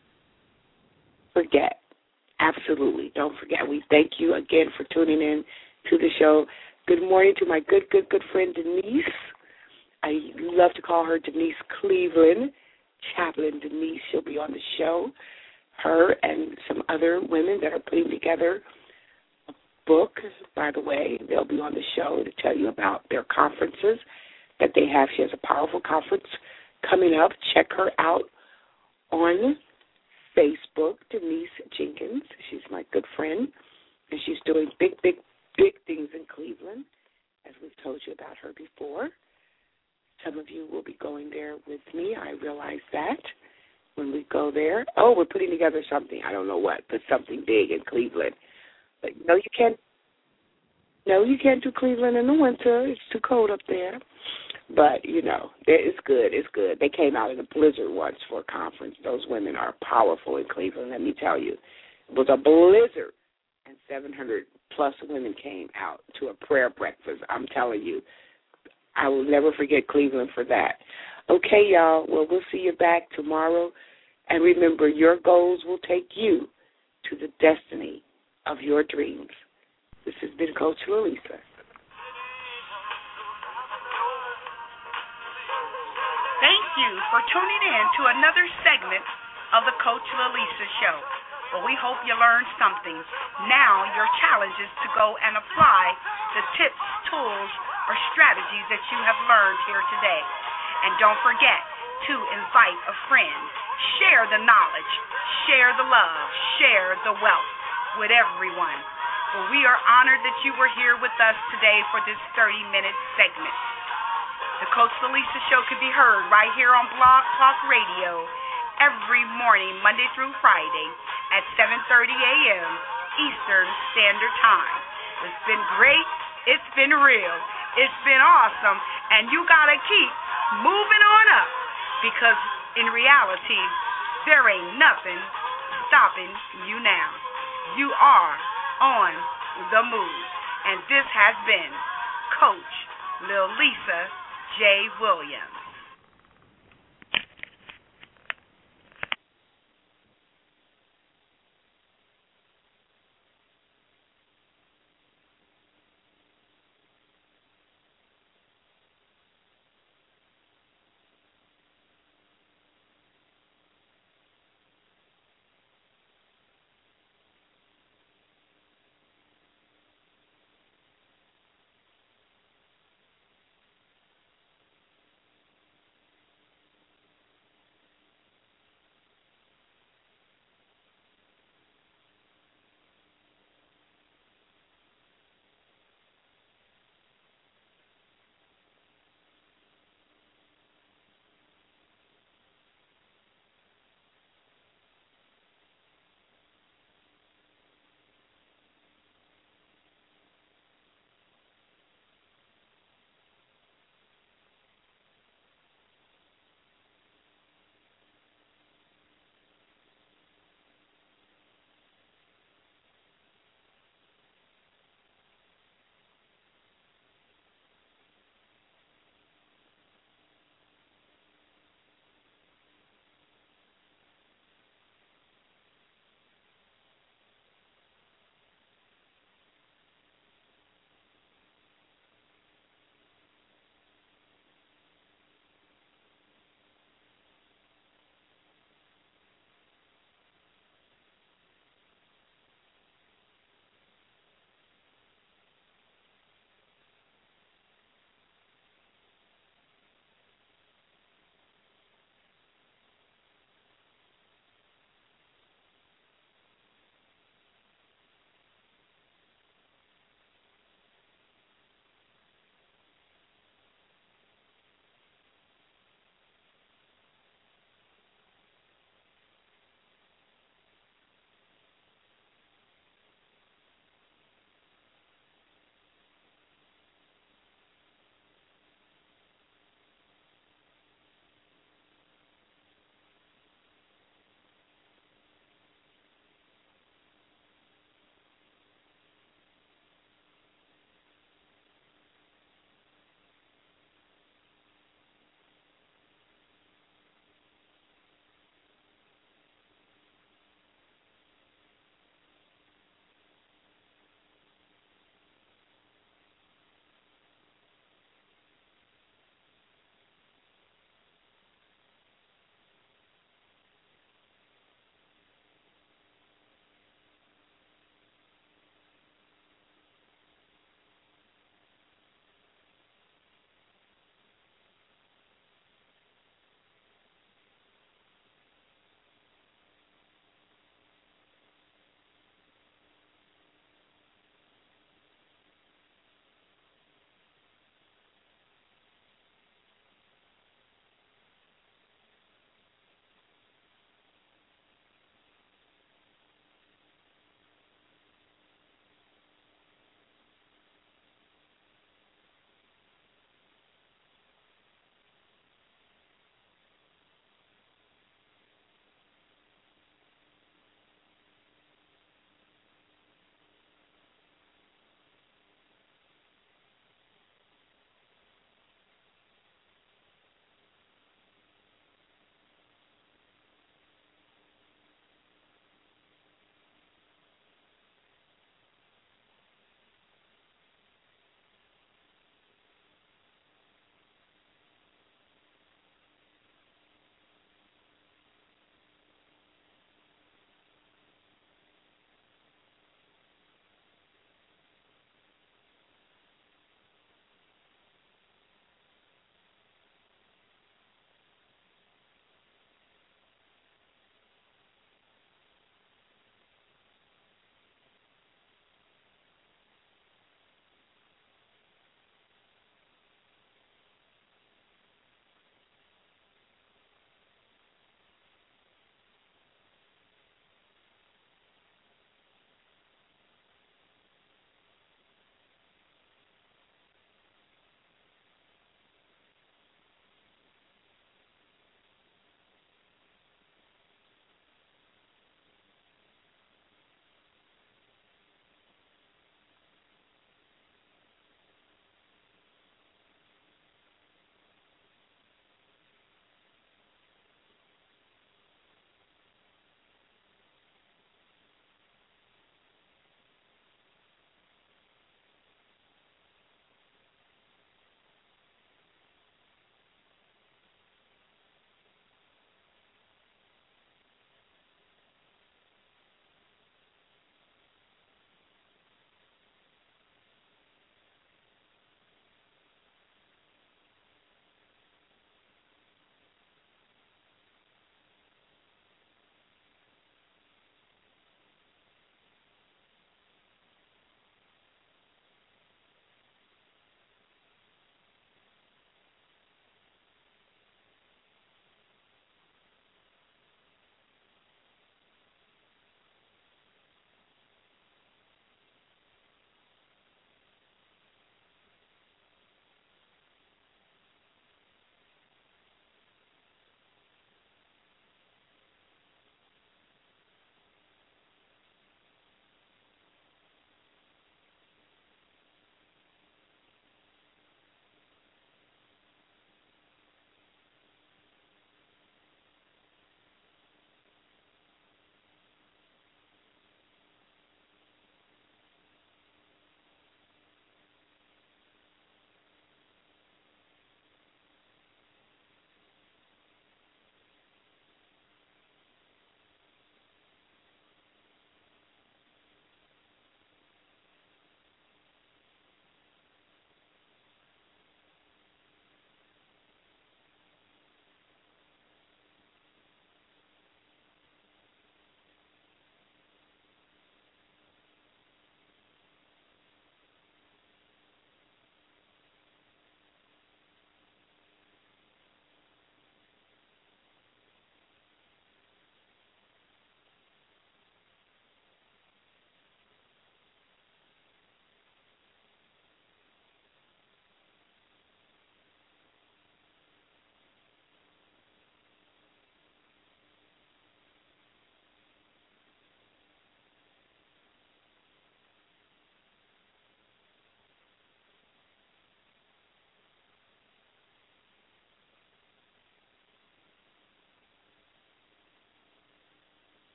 [SPEAKER 2] Forget. Absolutely. Don't forget. We thank you again for tuning in to the show. Good morning to my good, good, good friend Denise. I love to call her Denise Cleveland. Chaplain Denise, she'll be on the show. Her and some other women that are putting together a book, by the way. They'll be on the show to tell you about their conferences that they have. She has a powerful conference coming up. Check her out on Facebook, Denise Jenkins. She's my good friend, and she's doing big, big, big things in Cleveland, as we've told you about her before. Some of you will be going there with me. I realize that when we go there. Oh, we're putting together something. I don't know what, but something big in Cleveland. But no, you can't. No, you can't do Cleveland in the winter. It's too cold up there. But, you know, it's good. It's good. They came out in a blizzard once for a conference. Those women are powerful in Cleveland, let me tell you. It was a blizzard, and seven hundred plus women came out to a prayer breakfast. I'm telling you, I will never forget Cleveland for that. Okay, y'all. Well, we'll see you back tomorrow. And remember, your goals will take you to the destiny of your dreams. This has been Coach Lalisa.
[SPEAKER 1] Thank you for tuning in to another segment of the Coach Lalisa Show. Well, we hope you learned something. Now your challenge is to go and apply the tips, tools, or strategies that you have learned here today. And don't forget to invite a friend. Share the knowledge, share the love, share the wealth with everyone. Well, we are honored that you were here with us today for this thirty-minute segment. The Coach Lisa Show can be heard right here on Blog Talk Radio every morning, Monday through Friday at seven thirty a.m. Eastern Standard Time. It's been great. It's been real. It's been awesome. And you got to keep moving on up because in reality, there ain't nothing stopping you now. You are on the move. And this has been Coach Lil Lisa J. Williams.